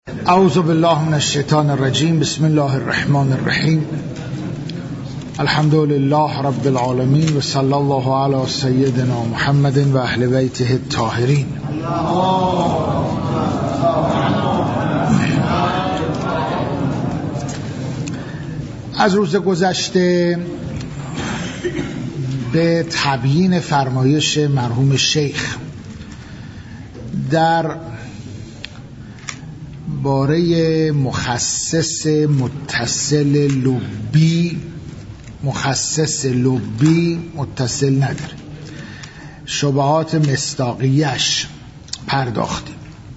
اعوذ بالله من الشیطان الرجیم. بسم الله الرحمن الرحیم. الحمد لله رب العالمین و صلی الله علی سیدنا محمد و اهل بیته الطاهرین. از روز گذشته به تبیین فرمایش مرحوم شیخ در باره مخصص متصل لبی، مخصص لبی متصل نداره، شبهات مصداقیش پرداختیم.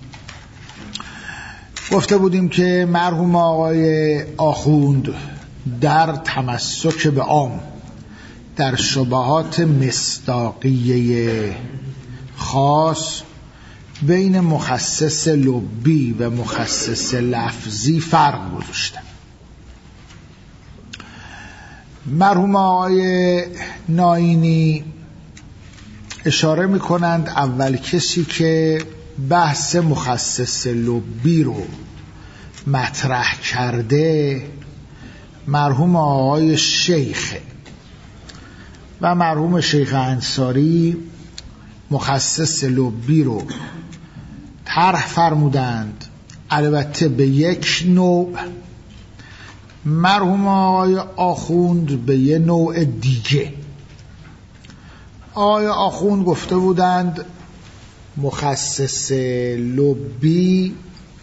گفته بودیم که مرحوم آقای آخوند در تمسک به عام در شبهات مصداقیه خاص بین مخصص لبی و مخصص لفظی فرق گذاشتن. مرحوم آقای ناینی اشاره میکنند اول کسی که بحث مخصص لبی رو مطرح کرده مرحوم آقای شیخ و مرحوم شیخ انصاری مخصص لبی رو طرح فرمودند، البته به یک نوع، مرحوم آقای آخوند به یه نوع دیگه. آقای آخوند گفته بودند مخصص لبی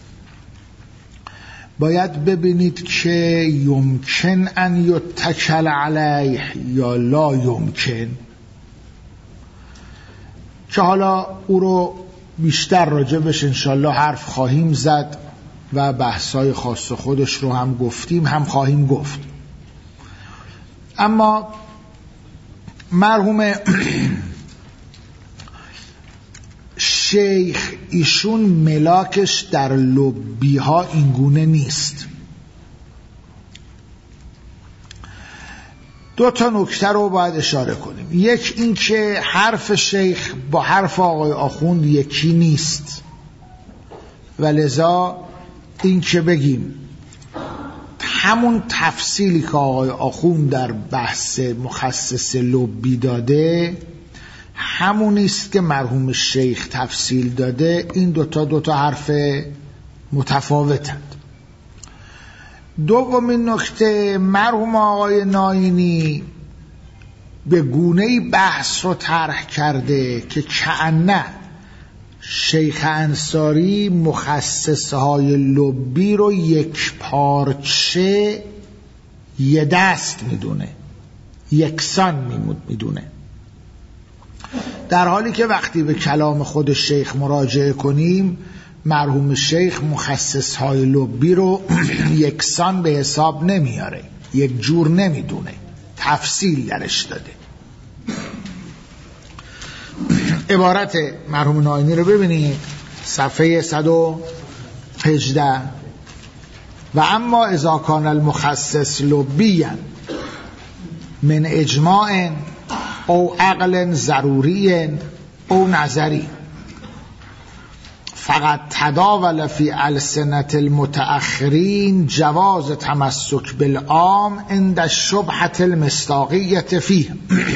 باید ببینید که یمکن ان یتکل علیه یا لا یمکن، که حالا او رو بیشتر راجبش انشالله حرف خواهیم زد و بحثای خاص خودش رو هم گفتیم هم خواهیم گفت. اما مرحوم شیخ ایشون ملاکش در لبی ها اینگونه نیست. دو تا نکته رو باید اشاره کنیم. یک این که حرف شیخ با حرف آقای آخوند یکی نیست و لذا این که بگیم همون تفصیلی که آقای آخوند در بحث مخصص لبی داده همونیست که مرحوم شیخ تفصیل داده، این دوتا حرف متفاوتند. دومین نکته، مرحوم آقای ناینی به گونه‌ای بحث رو طرح کرده که کأنه شیخ انصاری مخصصهای لبی رو یک پارچه یه دست میدونه، یکسان میدونه، در حالی که وقتی به کلام خود شیخ مراجعه کنیم مرحوم شیخ مخصصهای لبی رو یکسان به حساب نمیاره، یک جور نمیدونه، تفصیل درش داده. عبارت مرحوم ناینی رو ببینید صفحه 118. و اما اذا کان المخصص لبیا من اجماع او عقل ضروری او نظری فقط تداول فی السنة المتأخرین جواز تمسک بالعام عند الشبهة المصداقیة فیه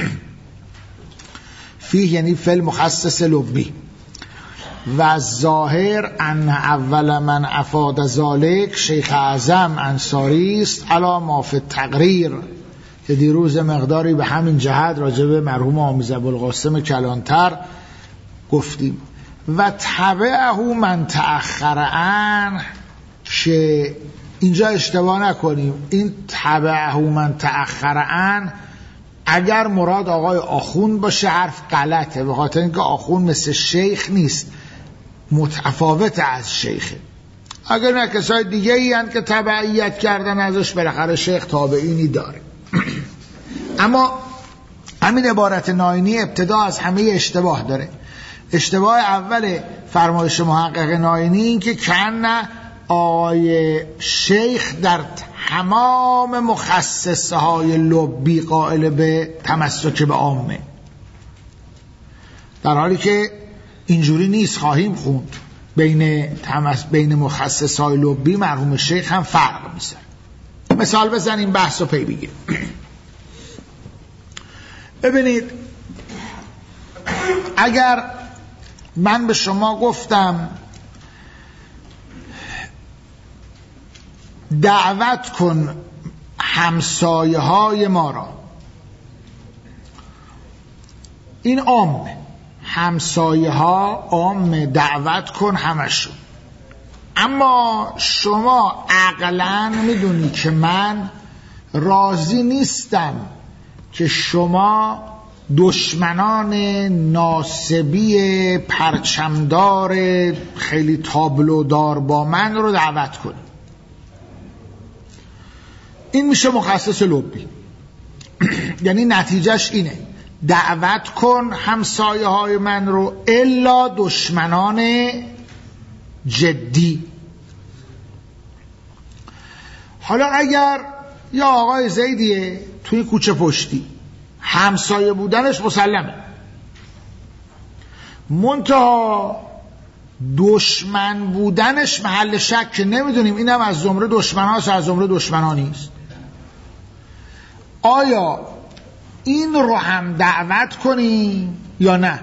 یعنی فی المخصص لبی و ظاهر ان اول من افاد ذلک شیخ اعظم انصاری است علی ما فی التقریر، که دیروز مقداری به همین جهت راجع به مرحوم آمیز ابوالقاسم کلانتر گفتیم. و تبعه من تأخر عنه، که اینجا اشتباه نکنیم، این تبعه من تأخر عنه اگر مراد آقای آخوند باشه حرف غلطه، به خاطر اینکه آخوند مثل شیخ نیست، متفاوت از شیخه. اگر نه کسای دیگه ای هستند که تبعیت کردن ازش، بالاخره شیخ تابعینی داره. اما همین عبارت ناینی ابتدا از همه اشتباه داره. اشتباه اول فرمایش محقق ناینی این که کنه آقای شیخ در تمام مخصصه های لبی قائل به تمسک به عامه، در حالی که اینجوری نیست. خواهیم خوند بین مخصصای لبی مرحوم شیخ هم فرق میذاره. مثال بزنیم بحث رو پی بگیریم. ببینید، اگر من به شما گفتم دعوت کن همسایه های ما را، این عامه، همسایه ها عامه، دعوت کن همشون. اما شما عقلاً میدونی که من راضی نیستم که شما دشمنان ناصبی پرچمدار خیلی تابلودار با من رو دعوت کنید. این میشه مخصص لبی. یعنی نتیجهش اینه: دعوت کن همسایه های من رو الا دشمنان جدی. حالا اگر یا آقای زیدیه توی کوچه پشتی، همسایه بودنش مسلمه، منتها دشمن بودنش محل شک، که نمیدونیم اینم از زمره دشمن هاست از زمره دشمن ها نیست. آیا این رو هم دعوت کنیم یا نه؟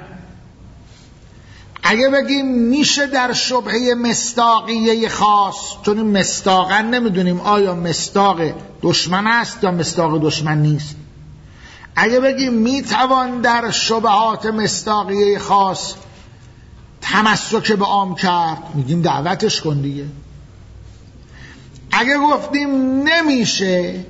اگه بگیم میشه در شبهه مصداقیه خاص، چون این مصداقا نمیدونیم آیا مصداق دشمن است یا مصداق دشمن نیست. اگه بگیم میتوان در شبهات مصداقیه خاص تمسک به عام کرد، میگیم دعوتش کن دیگه. اگه گفتیم نمیشه،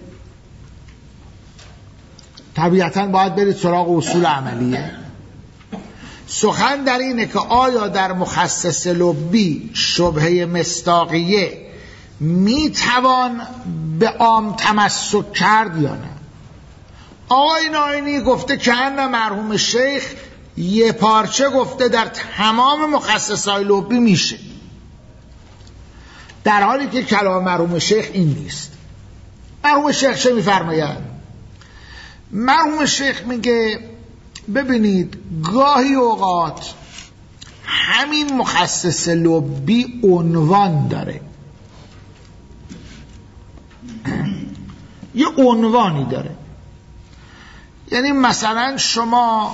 طبیعتاً باید برید سراغ اصول عملیه. سخن در اینه که آیا در مخصص لبی شبهه مصداقیه میتوان به عام تمسک کرد یا نه؟ آقای ناینی گفته که نه، مرحوم شیخ یه پارچه گفته در تمام مخصصای لبی میشه، در حالی که کلام مرحوم شیخ این نیست. مرحوم شیخ چه میفرماید؟ مرحوم شیخ میگه ببینید، گاهی اوقات همین مخصص لبی عنوان داره، یه عنوانی داره. یعنی مثلا شما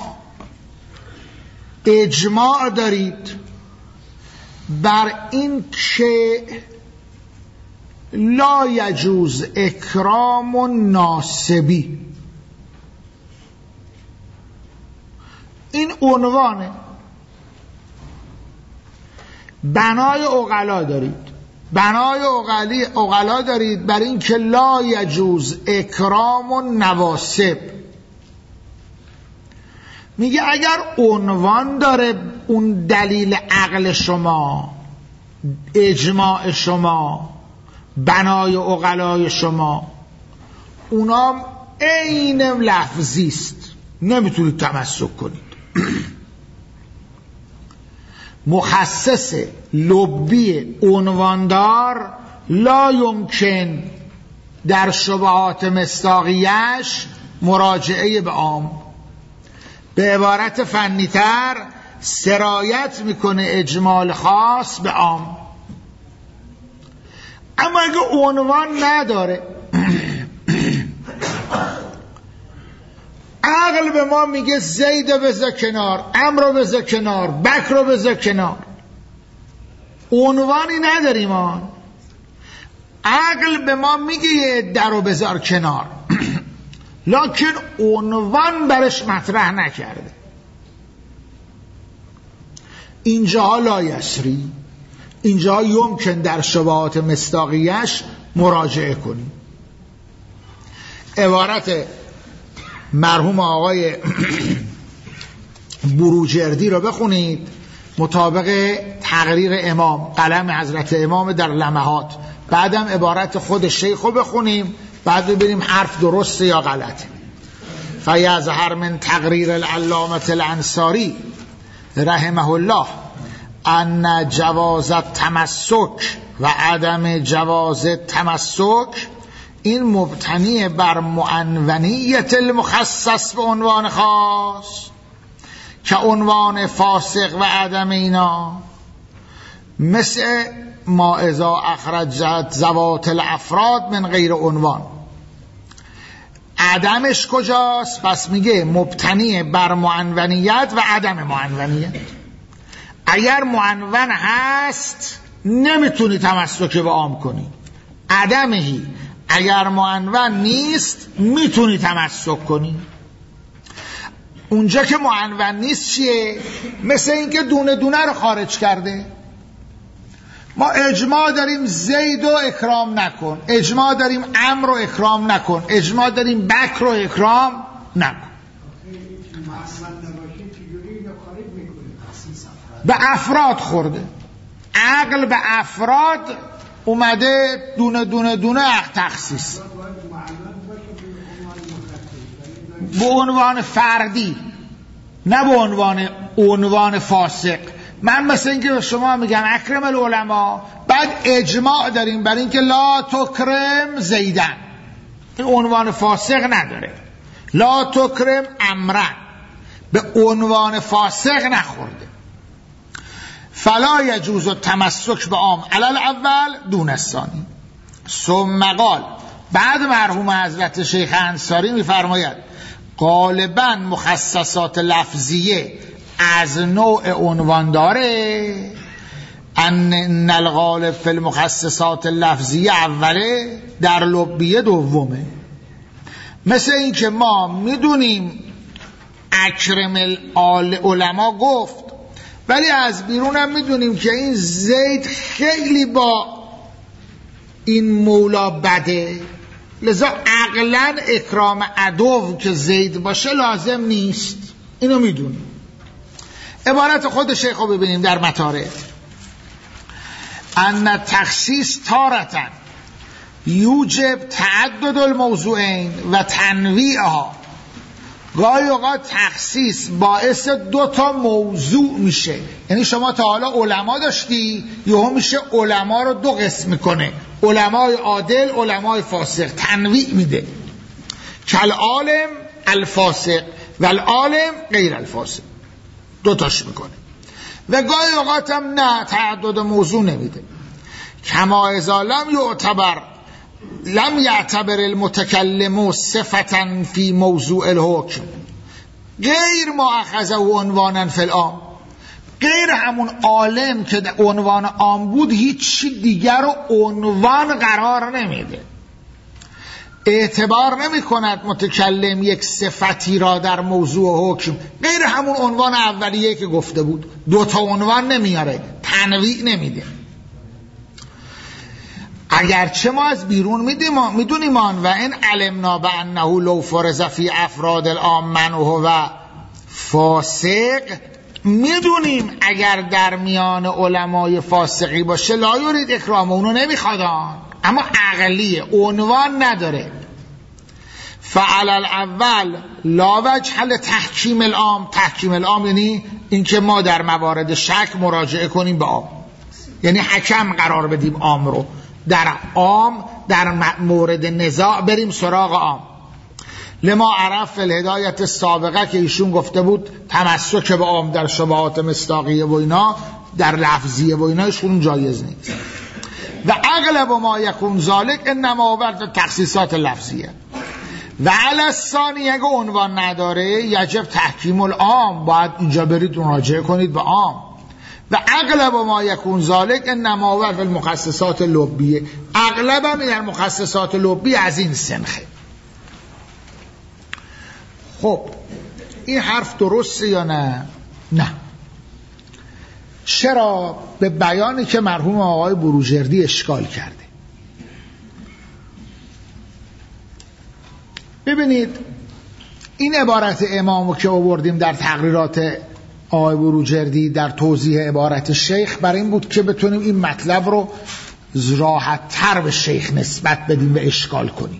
اجماع دارید بر این که لا یجوز اکرام ناصبی، این عنوانه. بنای عقلا دارید، بنای عقلا دارید بر این که لا یجوز اکرام نواسب. میگه اگر عنوان داره اون دلیل عقل شما، اجماع شما، بنای عقلای شما، اونا عین لفظی است، نمیتونید تمسک کنید. مخصص لبی عنواندار لا یمکن در شبهات مصداقیش مراجعه به عام. به عبارت فنی‌تر سرایت میکنه اجمال خاص به عام. اما اگه عنوان نداره، عقل به ما میگه زید رو بذار کنار، عمرو رو بذار کنار، بکر رو بذار کنار، عنوانی نداریم. عقل به ما میگه یه در رو بذار کنار، لکن عنوان برش مطرح نکرده. اینجاها لا یسری، اینجاها یمکن در شبهات مصداقیش مراجعه کنیم. عبارت مرحوم آقای بروجردی رو بخونید مطابق تقریر امام، قلم حضرت امام در لمحات. بعدم عبارت خود شیخ رو بخونیم، بعد ببینیم حرف درسته یا غلطه. فیظهر من تقریر العلامة الانصاری رحمه الله ان جواز التمسک و عدم جواز التمسک این مبتنی بر معنونیت المخصص به عنوان خاص که عنوان فاسق و عدم اینا مثل ما اذا اخرجت ذوات الافراد من غیر عنوان. عدمش کجاست؟ پس میگه مبتنی بر معنونیت و عدم معنونیت. اگر معنون هست نمیتونی تمسک به عام کنی، عدمهی اگر معنون نیست میتونی تمسک کنی. اونجا که معنون نیست چیه؟ مثل اینکه دونه دونه رو خارج کرده. ما اجماع داریم زید رو اکرام نکن، اجماع داریم عمرو رو اکرام نکن، اجماع داریم بکر رو اکرام نکن. به افراد خورده، عقل به افراد اومده دونه دونه دونه تخصیص به عنوان فردی، نه به عنوان فاسق. من مثل اینکه به شما میگم اکرم العلماء، بعد اجماع داریم بر اینکه لا تکرم زیدن، این عنوان فاسق نداره. لا تکرم امرن، به عنوان فاسق نخورده. فلا یجوز التمسک به عام علی الاول دون الثانی. ثم قال، بعد مرحوم حضرت شیخ انصاری میفرماید غالبا مخصصات لفظیه از نوع عنوان داره، ان الغالب فی المخصصات لفظیه اوله، در لبیه دومه. مثل این که ما میدونیم اکرم العلماء گفت، ولی از بیرون هم میدونیم که این زید خیلی با این مولا بده، لذا عقلا اکرام عدو که زید باشه لازم نیست. اینو میدونیم. عبارت خود شیخ رو ببینیم در مطارح. ان تخصیص تارتن یوجب تعدد الموضوعین و تنویعها. گاهی اوقات تخصیص باعث 2 تا موضوع میشه. یعنی شما تا حالا علما داشتی، یهو میشه علما رو 2 قسم میکنه، علمای عادل، علمای فاسق، تنویع میده. کل عالم الفاسق و العالم غیر الفاسق، 2 تاش میکنه. و گاهی اوقات هم نه، تعدد موضوع نمیده. کما اذا لم یعتبر المتکلم صفتا فی موضوع الحکم غیر مؤخذه و عنوانا فی العام. غیر همون عالم که عنوان عام بود هیچ دیگر رو عنوان قرار نمیده، اعتبار نمی کند متکلم یک صفتی را در موضوع حکم غیر همون عنوان اولیه که گفته بود. 2 تا عنوان نمیاره، تنویع نمیده. اگرچه ما از بیرون میدونیم آن و این علمنا بانه لو فرض فی افراد العام من و فاسق، میدونیم اگر در میان علمای فاسقی باشه لا یرید اکرام، اونو نمیخوادان، اما عقلیه، عنوان نداره. فعل الاول لا وجه لتحکیم العام. تحکیم العام یعنی اینکه ما در موارد شک مراجعه کنیم به عام، یعنی حکم قرار بدیم عام رو، در عام در مورد نزاع بریم سراغ عام. لما عرف الهدایت السابقه که ایشون گفته بود تمسک به عام در شبهات مصداقیه و اینا، در لفظیه و اینا ایشون جایز نیست. و اغلب ما یکون ذالک انما ورد تخصیصات لفظیه. و علی الثانی اگه عنوان نداره یجب تحکیم العام، باید اینجا برید مراجعه کنید به عام. و اغلب ما یکون ذالک انما ورد المخصصات لبیه، اغلب هم در مخصصات لبی از این سنخه. خب این حرف درسته یا نه؟ نه. چرا؟ به بیانی که مرحوم آقای بروجردی اشکال کرده. ببینید این عبارت امامو که آوردیم در تقریرات آقای بروجردی در توضیح عبارت شیخ، برای این بود که بتونیم این مطلب رو راحت تر به شیخ نسبت بدیم و اشکال کنیم.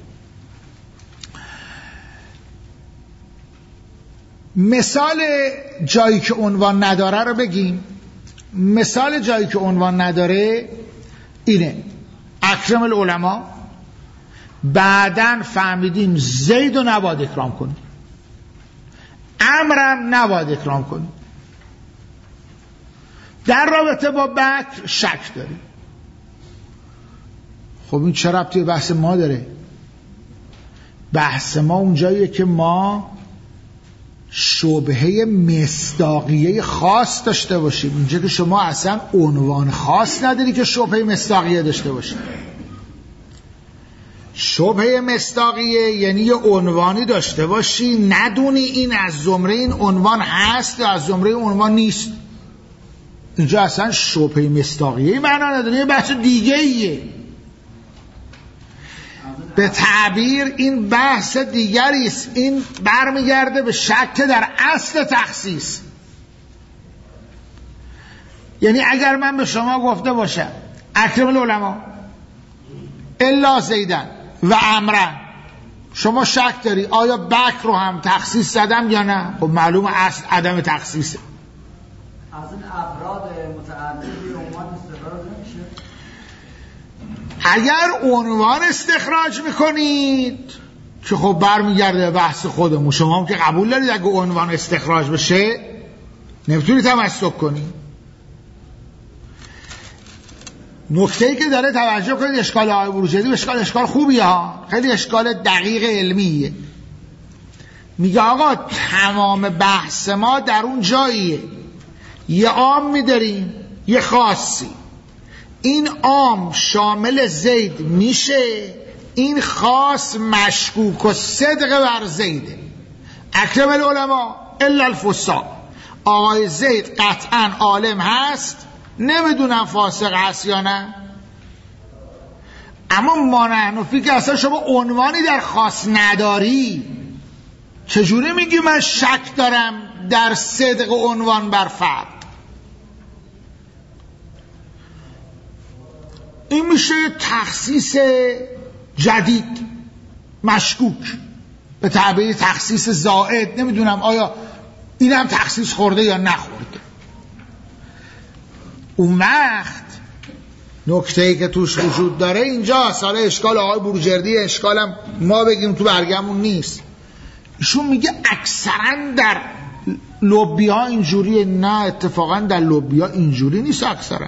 مثال جایی که عنوان نداره رو بگیم. مثال جایی که عنوان نداره اینه: اکرم العلماء، بعدن فهمیدیم زید رو نباید اکرام کنیم، امرم نباید اکرام کنیم. در رابطه با بکر شک داریم. خب این چه ربطی به بحث ما داره؟ بحث ما اونجاییه که ما شبهه مصداقیه خاص داشته باشیم. اینجا که شما اصلا عنوان خاص نداری که شبهه مصداقیه داشته باشیم. شبهه مصداقیه یعنی یه عنوانی داشته باشی ندونی این از زمره این عنوان هست یا از زمره این عنوان نیست. اینجا اصلا شبهه مصداقیه معنا نداره، یه بحث دیگه ایه. به تعبیر این بحث دیگری است. این برمیگرده به شک در اصل تخصیص. یعنی اگر من به شما گفته باشم اکرم العلماء الا زیدن و عمرن، شما شک داری آیا بکر رو هم تخصیص زدم یا نه؟ خب معلوم اصل عدم تخصیصه. از این افراد متعددی عنوان استخراج نمیشه؟ اگر عنوان استخراج میکنید که خب برمیگرده بحث خودمون، شما هم که قبول دارید اگه عنوان استخراج بشه نمیتونید تمسک کنید. نکته‌ای که داره توجه کنید، اشکال آقای بروجردی اشکال خوبیه ها، خیلی اشکال دقیق علمیه. میگه آقا تمام بحث ما در اون جاییه، یه عام میداریم یه خاصی، این عام شامل زید میشه، این خاص مشکوک و صدق بر زیده. اکرم العلماء الا الفساق، آقای زید قطعا عالم هست، نمیدونم فاسق هست یا نه. اما ما نحنفی که اصلا شما عنوانی در خاص نداری، چجوری میگی من شک دارم در صدق عنوان بر فرد؟ این میشه تخصیص جدید مشکوک، به تعبیر تخصیص زائد. نمیدونم آیا این هم تخصیص خورده یا نخورده. اون وقت نکته‌ای که توش وجود داره اینجا سال اشکال آقای بروجردی، اشکالم ما بگیم تو برگمون نیست. ایشون میگه اکثرا در لوبی ها اینجوریه. نه، اتفاقا در لوبی ها اینجوری نیست اکثرا.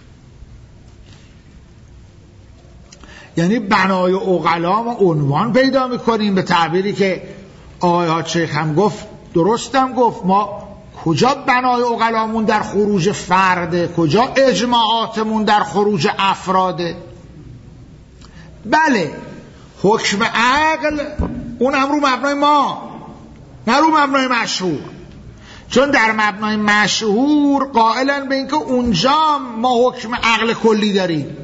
یعنی بنای عقلا ما عنوان پیدا میکنیم، به تعبیری که آقای حاج شیخ هم گفت، درستم گفت، ما کجا بنای عقلامون در خروج فرده، کجا اجماعاتمون در خروج افراده. بله حکم عقل اون هم رو مبنای ما، نه رو مبنای مشهور، چون در مبنای مشهور قائلن به اینکه اونجا ما حکم عقل کلی داریم.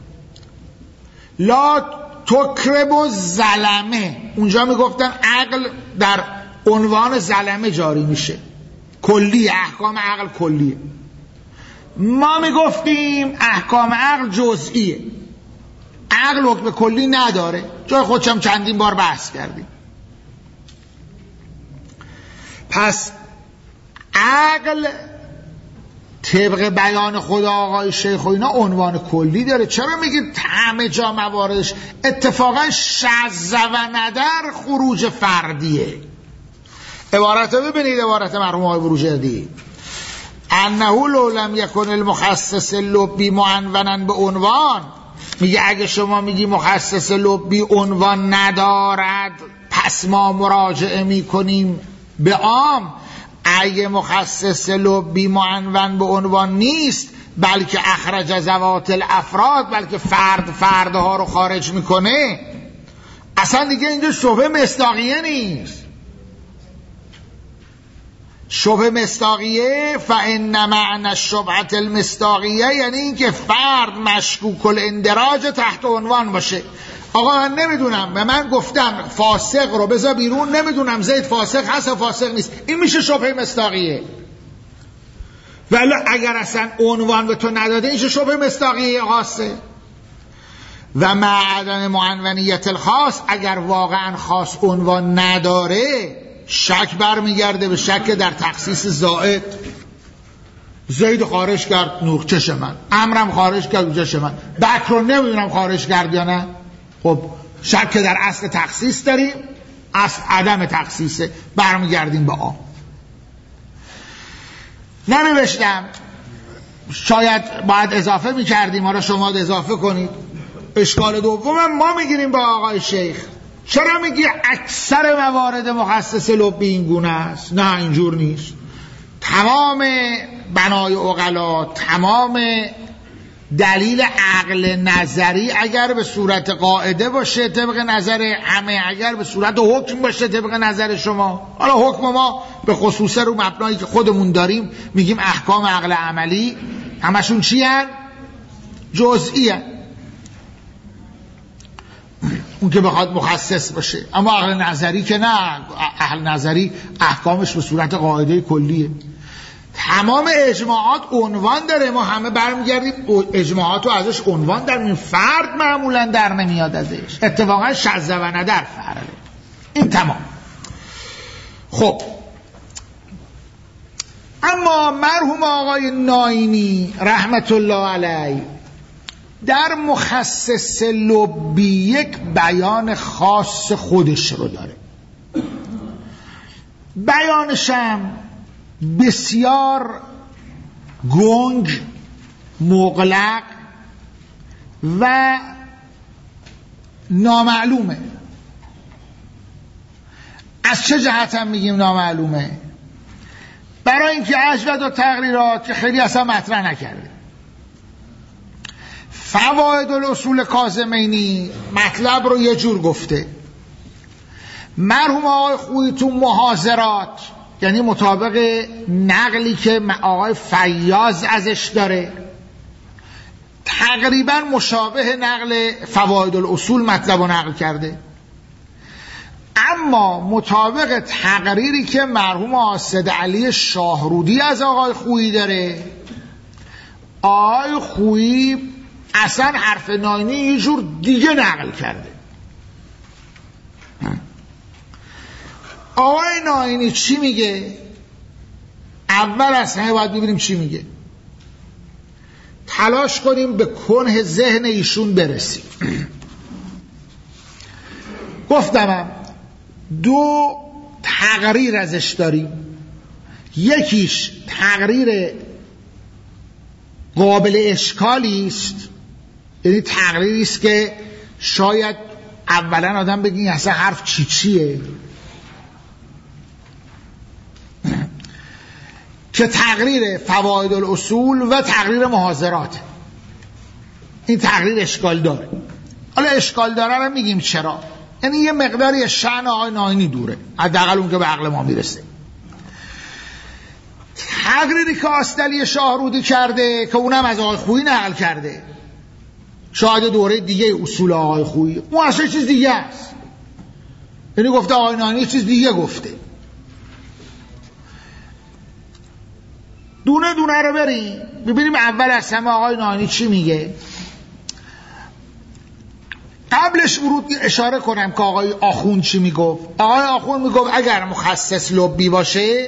لا تکرب و ظلمه، اونجا میگفتن عقل در عنوان ظلمه جاری میشه، کلیه، احکام عقل کلیه. ما میگفتیم احکام عقل جزئیه، عقل حکم کلی نداره. جای خودشم چندین بار بحث کردیم. پس عقل طبق بیان خدا آقای شیخ و اینا عنوان کلی داره. چرا میگید همه جا مواردش اتفاقا شذ و ندر خروج فردیه؟ عبارت رو ببینید، عبارت مرحوم آقای بروجردی، انه لو لم یکن المخصص لبی معنونا به عنوان، میگه اگه شما میگی مخصص لبی عنوان ندارد پس ما مراجعه میکنیم به عام. اگه مخصص لبی معنون به عنوان نیست بلکه اخرج ذوات الافراد، بلکه فردها رو خارج میکنه، اصلا دیگه اینجا شبهه مصداقیه نیست. شبهه مصداقیه فان معنی الشبهة المصداقیه یعنی اینکه فرد مشکوک الاندراج تحت عنوان باشه. آقا من نمیدونم، به من گفتن فاسق رو بذار بیرون، نمیدونم زید فاسق هست و فاسق نیست، این میشه شبهه مصداقیه. ولی اگر اصلا عنوان به تو نداده این شبهه مصداقیه خاصه. و مع عدم معنونیت الخاص، اگر واقعا خاص عنوان نداره شک برمیگرده به شک در تخصیص زائد. زید خارج کرد نور چش من، امرم خارج کرد چش من، بکر رو نمیدونم خارج کرد یا نه. خب شک در اصل تخصیص داریم، اصل عدم تخصیصه، برمیگردیم به عام. ننوشتم شاید باید اضافه میکردیم، حالا شما اضافه کنید. اشکال دوم ما میگیریم با آقای شیخ، چرا میگی اکثر موارد مخصص لبی این گونه است؟ نه اینجور نیست. تمام بنای عقلا، تمام دلیل عقل نظری اگر به صورت قاعده باشه طبق نظر همه، اگر به صورت حکم باشه طبق نظر شما، حالا حکم ما به خصوص رو مبنایی که خودمون داریم میگیم احکام عقل عملی، همشون چی هن؟ جزئی هن. اون که بخواد مخصص باشه. اما عقل نظری که نه، عقل نظری احکامش به صورت قاعده کلیه. تمام اجماعات عنوان داره، ما همه برمیگردیم اجماعات رو ازش عنوان داریم، فرد معمولا در نمیاد ازش، اتفاقا شذ و ندر فرده. این تمام. خب اما مرحوم آقای ناینی رحمت الله علیه در مخصص لبی یک بیان خاص خودش رو داره. بیانشم بسیار گنگ، مغلق و نامعلومه. از چه جهت هم میگیم نامعلومه؟ برای اینکه اجود و تقریرات که خیلی اصلا مطرح نکرده. فواید الاصول کاظمینی مطلب رو یه جور گفته. مرحوم آقای خویی تو محاضرات، یعنی مطابق نقلی که آقای فیاض ازش داره، تقریبا مشابه نقل فواید الاصول مطلب رو نقل کرده. اما مطابق تقریری که مرحوم آسد علی شاهرودی از آقای خویی داره، آقای خویی اصلا حرف ناینی یه جور دیگه نقل کرده. آقای ناینی چی میگه؟ اول از همه باید ببینیم چی میگه، تلاش کنیم به کنه ذهن ایشون برسیم. گفتمم دو تقریر ازش داریم، یکیش تقریر قابل اشکالی است، یعنی تقریری است که شاید اولا آدم بگین اصلا حرف چیه که تقریر فواید الاصول و تقریر محاضرات. این تقریر اشکال داره. حالا اشکال داره رو میگیم چرا، یعنی یه مقداری شأن آقای ناینی دوره، حداقل اون که به عقل ما میرسه. تقریری که آستعلی شاهرودی کرده که اونم از آقای خویی نقل کرده، شاید دوره دیگه اصول آقای خویی، اون اصلا چیز دیگه است. یعنی گفته آقای ناینی چیز دیگه گفته. دونه دونه رو بریم ببینیم اول از همه آقای ناینی چی میگه. قبلش ورود اشاره کنم که آقای آخوند چی میگفت. آقای آخوند میگفت اگر مخصص لبی باشه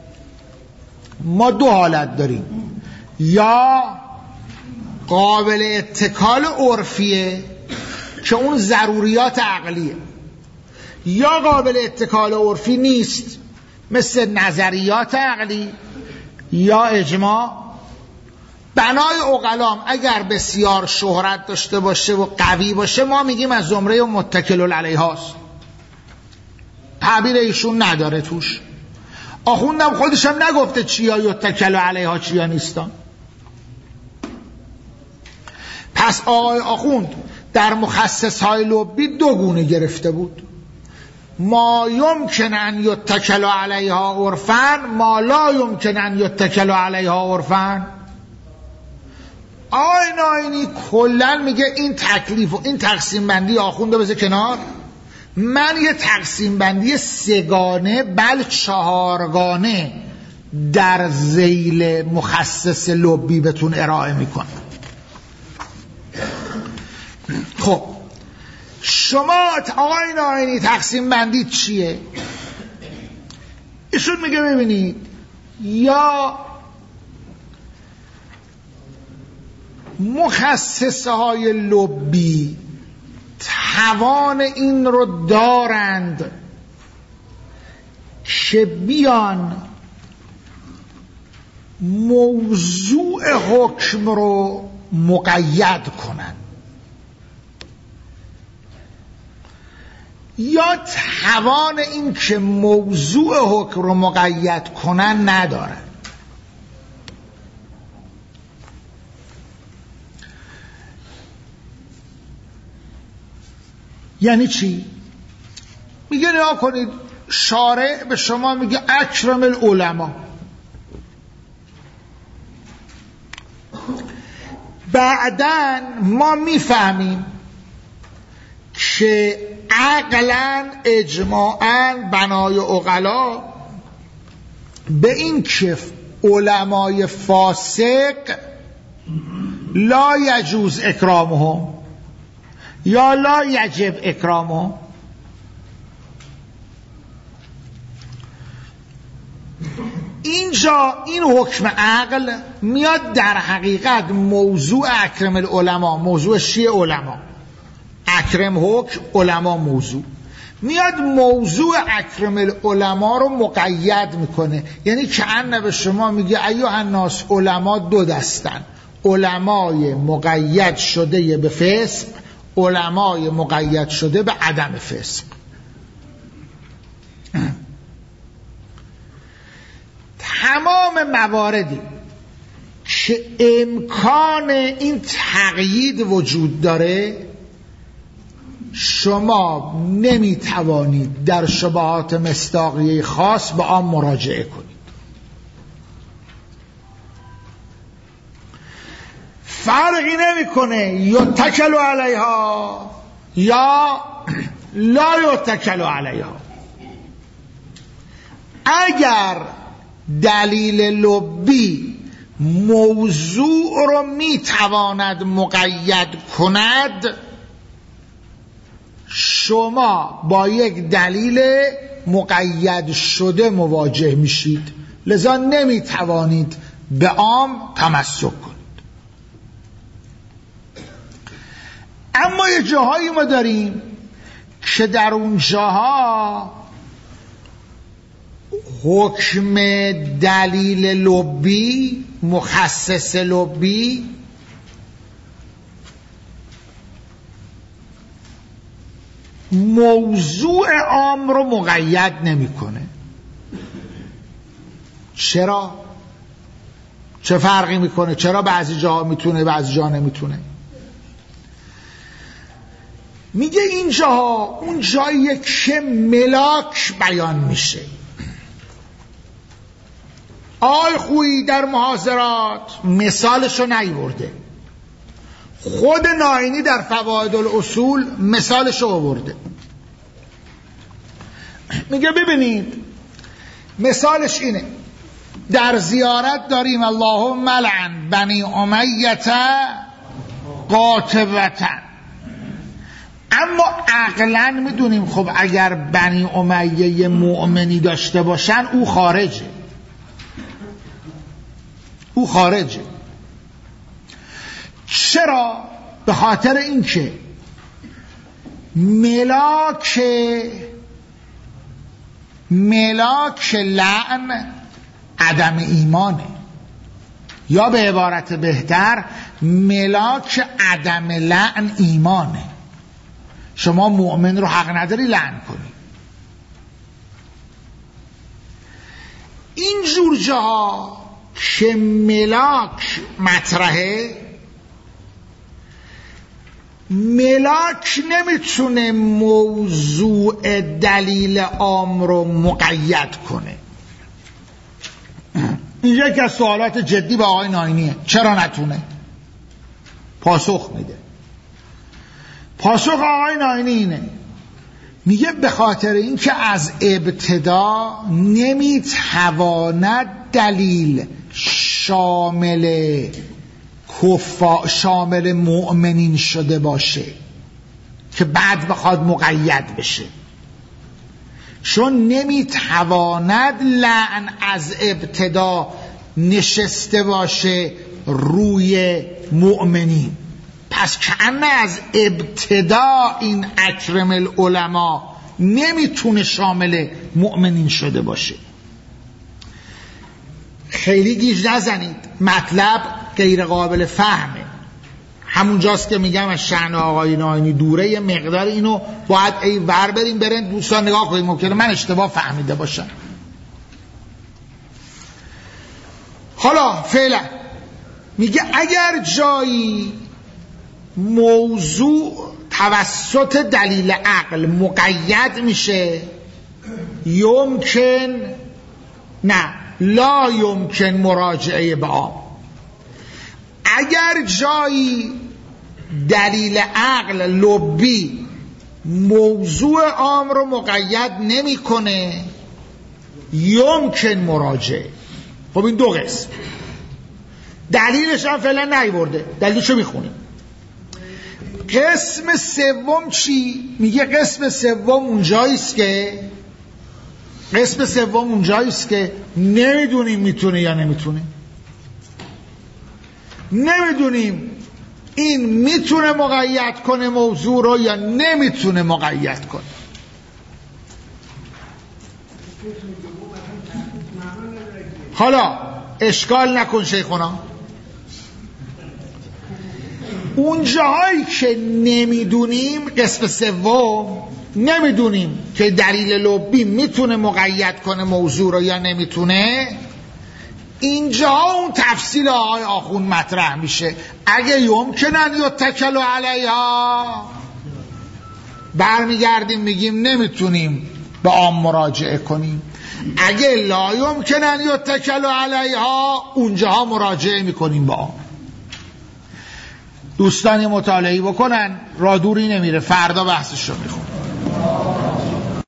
ما دو حالت داریم، یا قابل اتکال عرفیه که اون ضروریات عقلیه، یا قابل اتکال عرفی نیست مثل نظریات عقلی یا اجماع. بنای عقلام اگر بسیار شهرت داشته باشه و قوی باشه ما میگیم از زمره متکل علیهاست، تعبیر ایشون نداره توش. آخوندم خودشم نگفته چیا یتکل علیها چیا نیستان. پس آقای آخوند در مخصص های لبی دو گونه گرفته بود، ما یمکن ان یتکل علیها عرفاً، ما لا یمکن ان یتکل علیها عرفاً. آقای ناینی کلن میگه این تکلیف و این تقسیم بندی آخونده بذار کنار، من یه تقسیم بندی سگانه بل چهارگانه در ذیل مخصص لبی بهتون ارائه میکنم. خب شما آقای ناینی تقسیم بندی چیه؟ ایشون میگه ببینید، یا مخصصه های لبی توان این رو دارند که بیان موضوع حکم رو مقید کنن یا توان این که موضوع حکم رو مقید کنن ندارن. یعنی چی؟ میگه نگاه کنید، شارع به شما میگه اکرم العلماء، بعدن ما میفهمیم که عقلاً اجماعاً بنای عقلا به این که علمای فاسق لا یجوز اکرامهم یا لا یجب اکرامهم. اینجا این حکم عقل میاد در حقیقت موضوع اکرم العلماء، موضوع شیع علما، اکرم حکم، علما موضوع، میاد موضوع اکرم العلماء رو مقید میکنه. یعنی کأن به شما میگه ایها الناس، علما دو دستن، علمای مقید شده به فسق، علمای مقید شده به عدم فسق. تمام مواردی که امکان این تقیید وجود داره شما نمیتوانید در شبهات مصداقیه خاص به آن مراجعه کنید. فرقی نمیکنه یتکل علیها یا لا یتکل علیها. اگر دلیل لبی موضوع رو میتواند مقید کند، شما با یک دلیل مقید شده مواجه میشید، لذا نمیتوانید به عام تمسک کنید. اما یه جاهایی ما داریم که در اون جاها حکم دلیل لبی، مخصص لبی، موضوع عام رو مقید نمیکنه. چرا؟ چه فرقی میکنه؟ چرا بعضی جاها میتونه بعضی جاها نمیتونه؟ میگه این جاها اون جاییه که ملاک بیان میشه. آی خویی در محاضرات مثالشو نیورده، خود ناینی در فواید الاصول مثالشو آورده. میگه ببینید مثالش اینه، در زیارت داریم اللهم لعن بنی امیه قاطبة، اما عقلاً میدونیم خب اگر بنی امیه مؤمنی داشته باشن او خارجه، او خارجه. چرا؟ به خاطر اینکه ملاک لعن عدم ایمانه، یا به عبارت بهتر ملاک عدم لعن ایمانه. شما مؤمن رو حق نداری لعن کنی. این جور جاها که ملاک مطرحه، ملاک نمیتونه موضوع دلیل عام رو مقید کنه. اینجا که از سوالات جدی به آقای ناینیه، چرا نتونه؟ پاسخ میده. پاسخ آقای ناینی اینه، میگه به خاطر اینکه از ابتدا نمیتواند دلیل شامل مؤمنین شده باشه که بعد بخواد مقید بشه، چون نمیتواند لعن از ابتدا نشسته باشه روی مؤمنین. پس کأن از ابتدا این اکرم العلماء نمیتونه شامل مؤمنین شده باشه. خیلی گیج نزنید، مطلب غیر قابل فهمه. همونجاست که میگم از شأن آقای ناینی دوره، یه مقدار اینو باید ای ور بریم برین دوستان نگاه کنید، ممکنه من اشتباه فهمیده باشم. حالا فعلا میگه اگر جایی موضوع توسط دلیل عقل مقید میشه، یمکن نه لا یمکن مراجعه به عام. اگر جایی دلیل عقل لبی موضوع عام رو مقید نمیکنه، یمکن مراجعه. خب این دو قسم، دلیلش هم فعلا نیورده، دلیلشو میخونیم. قسم سوم چی؟ میگه قسم سوم اونجاییست که نمیدونیم میتونه یا نمیتونه. نمیدونیم این میتونه مقید کنه موضوع رو یا نمیتونه مقید کنه. حالا اشکال نکن شیخونا، اون جاهایی که نمیدونیم، قسم سوم نمیدونیم که دلیل لبی میتونه مقید کنه موضوع رو یا نمیتونه، اینجا اون تفصیل آقای آخون مطرح میشه. اگه یمکنن یتکل علیها، برمیگردیم میگیم نمیتونیم به عام مراجعه کنیم. اگه لا یمکنن یتکل علیها، اونجاها مراجعه میکنیم به عام. دوستانی مطالعه بکنن، را دوری نمیره، فردا بحثش رو میخونم.